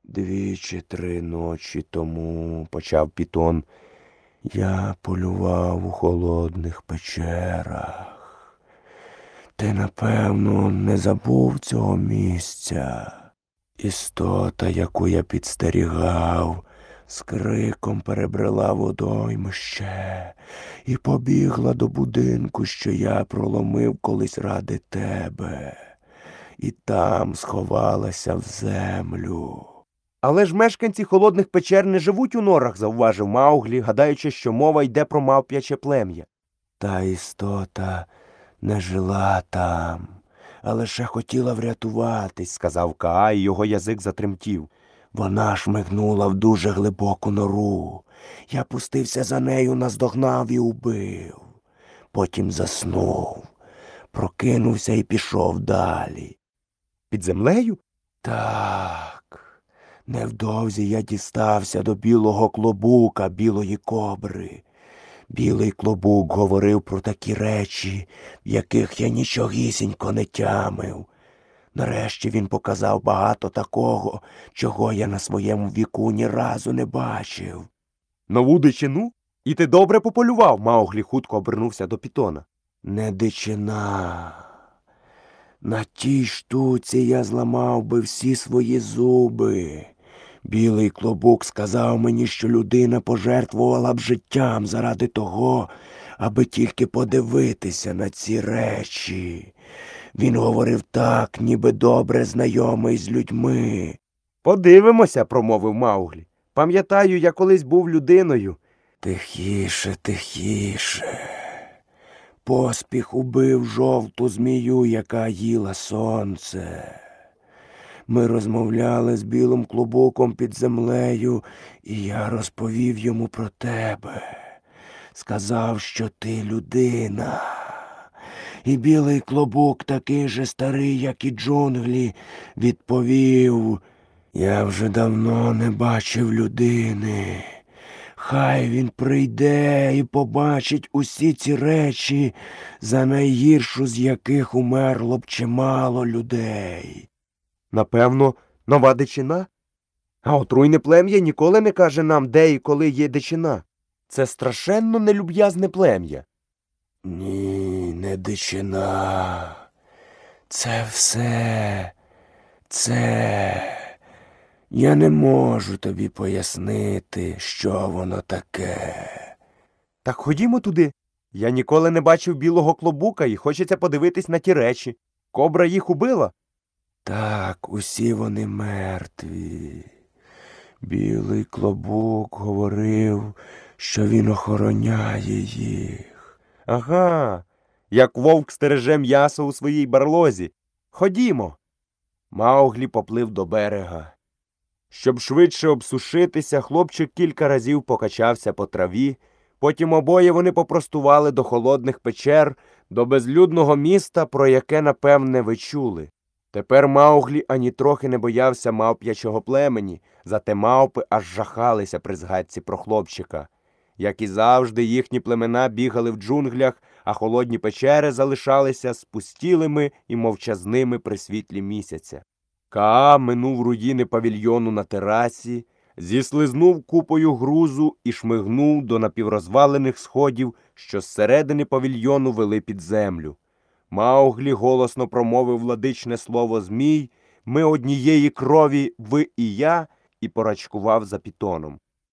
2 чи 3 ночі тому, — почав Пітон, — я полював у холодних печерах. Ти, напевно, не забув цього місця. Істота, яку я підстерігав, з криком перебрела водоймище і побігла до будинку, що я проломив колись ради тебе. І там сховалася в землю. Але ж мешканці холодних печер не живуть у норах, — завважив Мауглі, гадаючи, що мова йде про мавп'яче плем'я. Та істота не жила там, а лише хотіла врятуватись, — сказав Каа, і його язик затремтів. Вона шмигнула в дуже глибоку нору. Я пустився за нею, наздогнав і убив. Потім заснув, прокинувся і пішов далі. Під землею? Так. Невдовзі я дістався до білого клобука, білої кобри. Білий клобук говорив про такі речі, в яких я нічогісінько не тямив. Нарешті він показав багато такого, чого я на своєму віку ні разу не бачив. Нову дичину? І ти добре пополював? — Мауглі хутко обернувся до Пітона. Не дичина. На тій штуці я зламав би всі свої зуби. Білий клобук сказав мені, що людина пожертвувала б життям заради того, аби тільки подивитися на ці речі. Він говорив так, ніби добре знайомий з людьми. Подивимося, — промовив Мауглі. Пам'ятаю, я колись був людиною. Тихіше, тихіше. Поспіх убив жовту змію, яка їла сонце. Ми розмовляли з білим клобуком під землею, і я розповів йому про тебе. Сказав, що ти людина. І білий клобук, такий же старий, як і джунглі, відповів: я вже давно не бачив людини. Хай він прийде і побачить усі ці речі, за найгіршу з яких умерло б чимало людей. Напевно, нова дичина? А отруйне плем'я ніколи не каже нам, де і коли є дичина. Це страшенно нелюб'язне плем'я. Ні, не дичина. Це все. Я не можу тобі пояснити, що воно таке. Так ходімо туди. Я ніколи не бачив білого клобука і хочеться подивитись на ті речі. Кобра їх убила? Так, усі вони мертві. Білий клобук говорив, що він охороняє їх. Ага, як вовк стереже м'ясо у своїй барлозі. Ходімо. Мауглі поплив до берега. Щоб швидше обсушитися, хлопчик кілька разів покачався по траві, потім обоє вони попростували до холодних печер, до безлюдного міста, про яке, напевне, ви чули. Тепер Мауглі ані трохи не боявся мавп'ячого племені, зате мавпи аж жахалися при згадці про хлопчика. Як і завжди, їхні племена бігали в джунглях, а холодні печери залишалися спустілими і мовчазними при світлі місяця. Каа минув руїни павільйону на терасі, зіслизнув купою грузу і шмигнув до напіврозвалених сходів, що зсередини павільйону вели під землю. Мауглі голосно промовив владичне слово «Змій», «Ми однієї крові, ви і я», і порачкував за Пітоном.